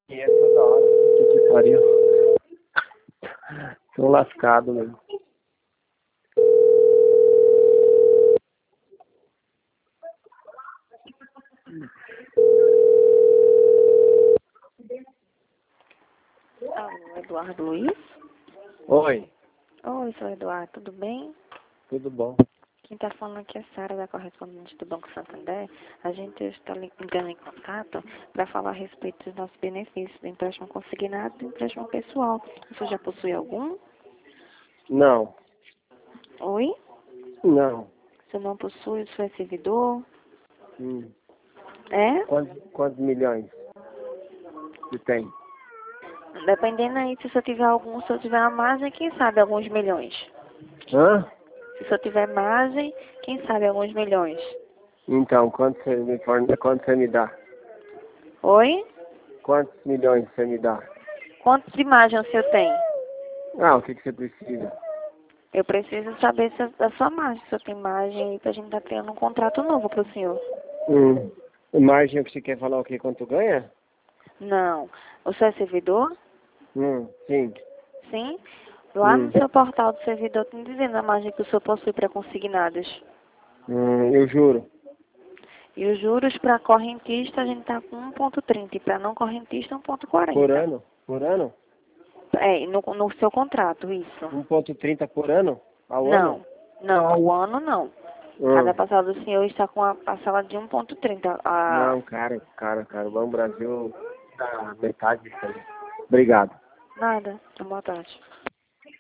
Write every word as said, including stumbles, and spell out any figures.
E é toda hora. Que que pariu. Tô lascado, mesmo. Alô, Eduardo Luiz? Oi, Oi, sou Eduardo, tudo bem? tudo bom? Quem está falando aqui é Sara, da correspondente do Banco Santander. A gente está ligando em contato para falar a respeito dos nossos benefícios do empréstimo consignado e do empréstimo pessoal. Você já possui algum? Não, Oi? não. Você não possui, você é servidor? Hum. É? Quantos, quantos milhões você tem? Dependendo aí, se você tiver algum, se eu tiver uma margem, quem sabe alguns milhões. Hã? Se eu tiver margem, quem sabe alguns milhões. Então, quanto você me forne... quanto você me dá? Oi? Quantos milhões você me dá? Quantas imagens o senhor tem? Ah, o que, que você precisa? Eu preciso saber se, da sua margem, se o senhor tem margem aí pra gente estar criando um contrato novo pro senhor. Hum. Margem que você quer falar o que? Quanto ganha? Não. O senhor é servidor? Hum, sim. Sim. Lá Hum. no seu portal do servidor tem dizendo a margem que o senhor possui para consignadas. Hum, eu juro. E os juros para correntista a gente tá com um ponto trinta e para não correntista um ponto quarenta. Por ano? Por ano? É, no, no seu contrato, isso. um ponto trinta por ano? Ao Não. ano? Não, ao ano não. Cada Hum. passado do senhor está com a parcela de um ponto trinta. A... Não, cara, cara, cara. O Banco Brasil dá metade disso aí. Obrigado. Nada. Boa tarde.